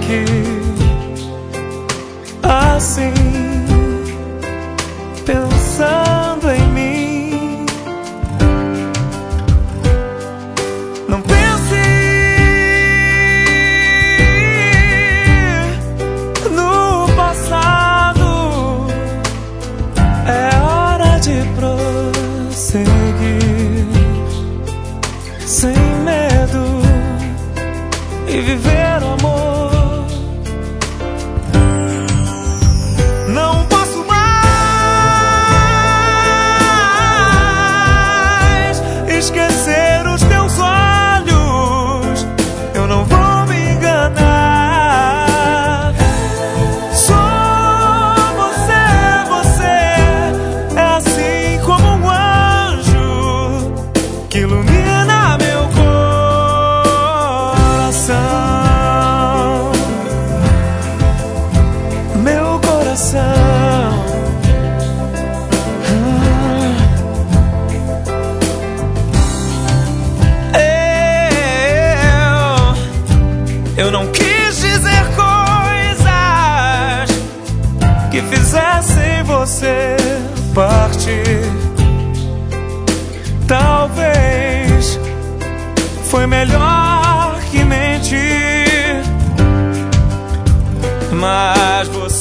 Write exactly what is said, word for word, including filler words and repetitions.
aqui assim, pensando em mim. Não pense no passado, é hora de prosseguir sem medo e viver o amor. Não posso mais esquecer os teus olhos, eu não vou me enganar. Só você, você é assim como um anjo que ilumina meu coração. Meu coração. Eu, eu não quis dizer coisas que fizessem você partir. Talvez foi melhor que mentir, mas você